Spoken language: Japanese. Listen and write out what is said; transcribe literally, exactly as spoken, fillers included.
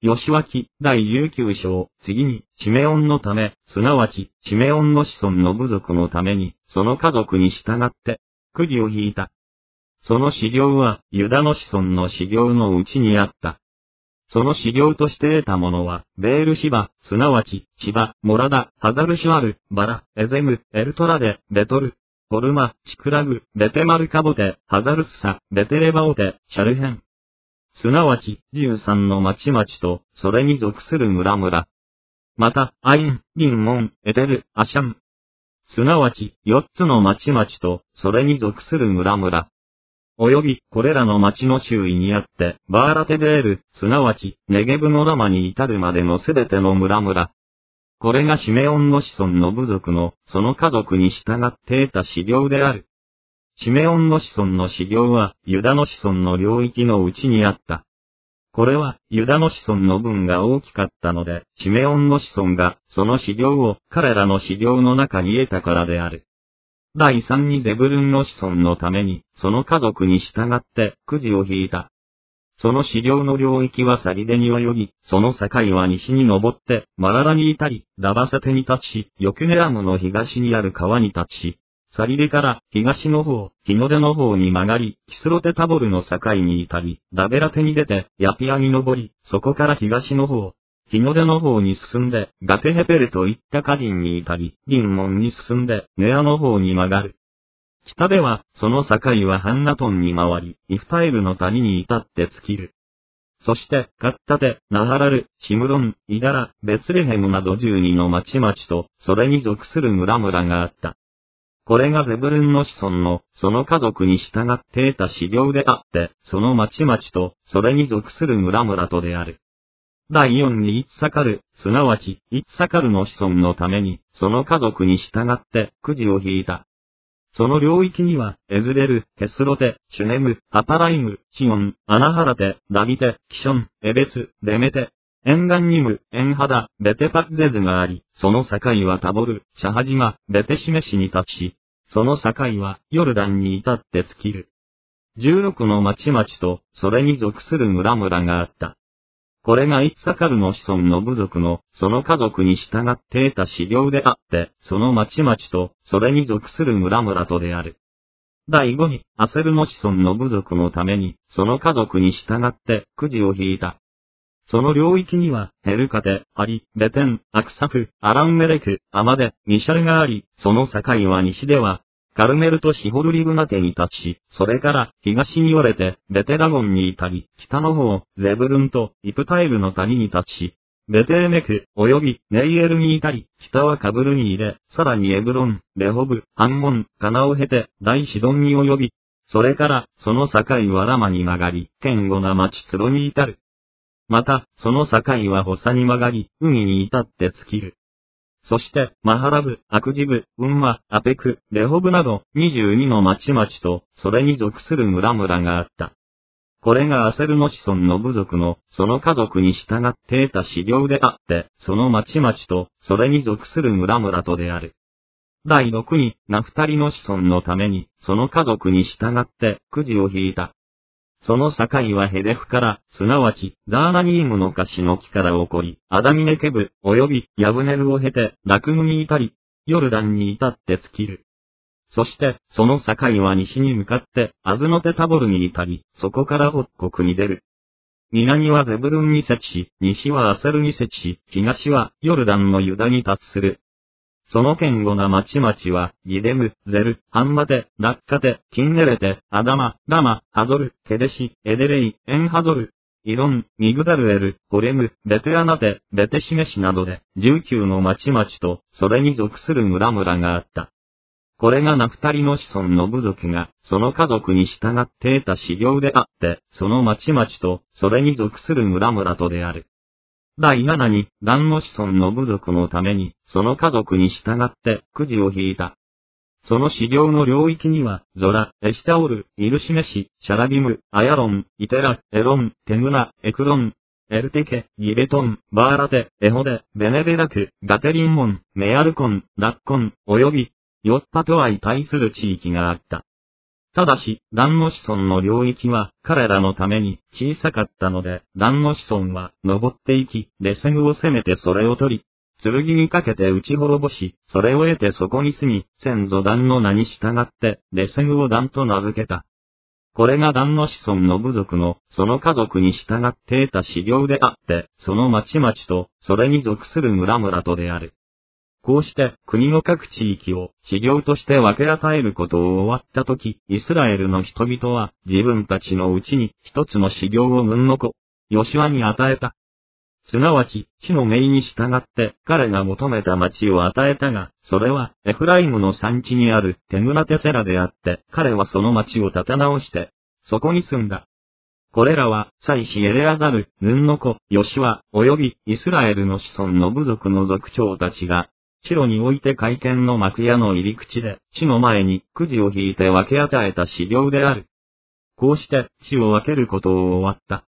吉脇、だいじゅうきゅう章、次に、シメオンのため、すなわち、シメオンの子孫の部族のために、その家族に従って、くじを引いた。その修行は、ユダの子孫の修行のうちにあった。その修行として得たものは、ベールシバ、すなわち、シバ、モラダ、ハザルシュアル、バラ、エゼム、エルトラデ、ベトル、ホルマ、チクラグ、ベテマルカボテ、ハザルスサ、ベテレバオテ、シャルヘン。すなわち、じゅうさんの町々と、それに属する村々。また、アイン、リンモン、エテル、アシャン。すなわち、よっつの町々と、それに属する村々。および、これらの町の周囲にあって、バーラテベール、すなわち、ネゲブのラマに至るまでのすべての村々。これがシメオンの子孫の部族の、その家族に従って得た修行である。シメオンの子孫の修行は、ユダの子孫の領域のうちにあった。これは、ユダの子孫の分が大きかったので、シメオンの子孫が、その修行を彼らの修行の中に得たからである。だいさんにゼブルンの子孫のために、その家族に従って、くじを引いた。その修行の領域はサリデに及び、その境は西に登って、マララに至り、ダバセテに立ちし、ヨクネラムの東にある川に立ちし、サリデから東の方、日の出の方に曲がり、キスロテタボルの境に至り、ダベラテに出て、ヤピアに登り、そこから東の方、日の出の方に進んで、ガテヘペルといった歌人に至り、リンモンに進んで、ネアの方に曲がる。北では、その境はハンナトンに回り、イフタエルの谷に至って尽きる。そして、カッタテ、ナハラル、シムロン、イダラ、ベツレヘムなどじゅうにの町々と、それに属する村々があった。これがゼブルンの子孫の、その家族に従って得た修行であって、その町々と、それに属する村々とである。だいよんにイッサカル、すなわち、イッサカルの子孫のために、その家族に従って、くじを引いた。その領域には、エズレル、ヘスロテ、シュネム、アパライム、シオン、アナハラテ、ダビテ、キション、エベツ、デメテ、エンガンニム、エンハダ、ベテパクゼズがあり、その境はタボル、シャハジマ、ベテシメシに立ちし、その境はヨルダンに至って尽きる。じゅうろくの町々と、それに属する村々があった。これがイッサカルの子孫の部族の、その家族に従って得た修行であって、その町々と、それに属する村々とである。だいごに、アセルの子孫の部族のために、その家族に従って、くじを引いた。その領域には、ヘルカテ、ハリ、ベテン、アクサフ、アランメレク、アマデ、ミシャルがあり、その境は西では、カルメルとシホルリブナテに立ちし、それから東に折れて、ベテラゴンに至り、北の方、ゼブルンとイプタエルの谷に立ちし、ベテエメク、及びネイエルに至り、北はカブルに入れ、さらにエブロン、レホブ、ハンモン、カナを経て、大シドンに及び、それから、その境はラマに曲がり、堅固な町ツロに至る。また、その境はホサに曲がり、海に至って尽きる。そして、マハラブ、アクジブ、ウンマ、アペク、レホブなど、にじゅうにの町々と、それに属する村々があった。これがアセルの子孫の部族の、その家族に従って得た修行であって、その町々と、それに属する村々とである。だいろくに、ナフタリの子孫のために、その家族に従って、くじを引いた。その境はヘデフから、すなわち、ザーナニームのカシの木から起こり、アダミネケブ、及び、ヤブネルを経て、ラクムに至り、ヨルダンに至って尽きる。そして、その境は西に向かって、アズノテタボルに至り、そこから北国に出る。南はゼブルンに接し、西はアセルに接し、東は、ヨルダンのユダに達する。その堅固な町々は、ギデム、ゼル、ハンマテ、ラッカテ、キンネレテ、アダマ、ラマ、ハゾル、ケデシ、エデレイ、エンハゾル、イロン、ミグダルエル、ホレム、ベテアナテ、ベテシメシなどで、じゅうきゅうの町々と、それに属する村々があった。これがナフタリの子孫の部族が、その家族に従って得た修行であって、その町々と、それに属する村々とである。だいななに、ダンの子孫の部族のために、その家族に従って、くじを引いた。その修行の領域には、ゾラ、エシタオル、イルシメシ、シャラビム、アヤロン、イテラ、エロン、テムナ、エクロン、エルテケ、ギベトン、バーラテ、エホデ、ベネベラク、ガテリンモン、メアルコン、ラッコン、及び、ヨッパと相対する地域があった。 ただし、ダンの子孫の領域は彼らのために小さかったので、ダンの子孫は登っていき、レセグを攻めてそれを取り、剣にかけて打ち滅ぼし、それを得てそこに住み、先祖ダンの名に従って、レセグをダンと名付けた。これがダンの子孫の部族の、その家族に従って得た修行であって、その町々と、それに属する村々とである。こうして、国の各地域を、修行として分け与えることを終わったとき、イスラエルの人々は、自分たちのうちに、一つの修行をヌンの子、ヨシュアに与えた。すなわち、地の命に従って、彼が求めた町を与えたが、それは、エフライムの山地にあるテグナテセラであって、彼はその町を建て直して、そこに住んだ。これらは、祭司エレアザル、ヌンの子、ヨシュア、及び、イスラエルの子孫の部族の族長たちが、シロにおいて会見の幕屋の入り口で、地の前に、くじを引いて分け与えた修行である。こうして、地を分けることを終わった。